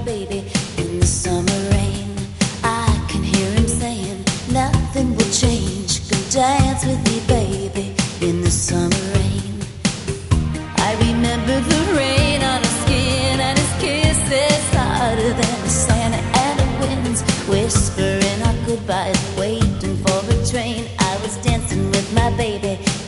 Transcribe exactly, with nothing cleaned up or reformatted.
baby in the summer rain. I can hear him saying, nothing will change. Come dance with me, baby, in the summer rain. I remember the rain on his skin and his kisses harder than the sun and the winds whispering our goodbyes, waiting for a train. I was dancing with my baby